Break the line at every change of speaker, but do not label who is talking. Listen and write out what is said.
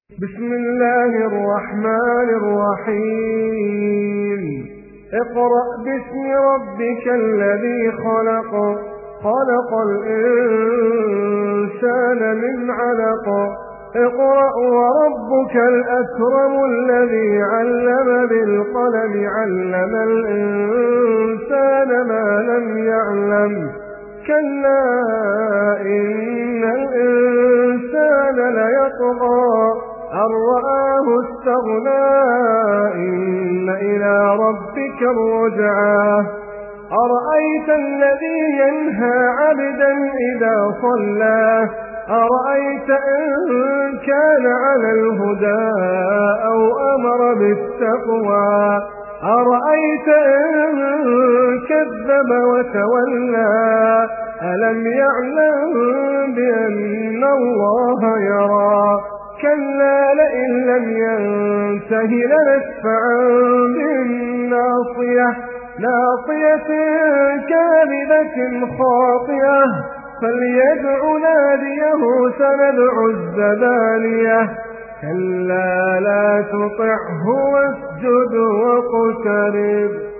بسم الله الرحمن الرحيم اقرأ باسم ربك الذي خلق خلق الإنسان من علق اقرأ وربك الأكرم الذي علم بالقلم علم الإنسان ما لم يعلم كلا إن الإنسان ليطغى أن رآه استغنى إن إلى ربك الرجعى أرأيت الذي ينهى عبدا إذا صلى أرأيت إن كان على الهدى أو أمر بالتقوى أرأيت إن كذب وتولى ألم يعلم بأن الله يرى كلا لئن لم ينته لنسفعا بالناصية ناصية كاذبة خاطئة فليدع ناديه سندع الزبانية كلا لا تطعه واسجد واقترب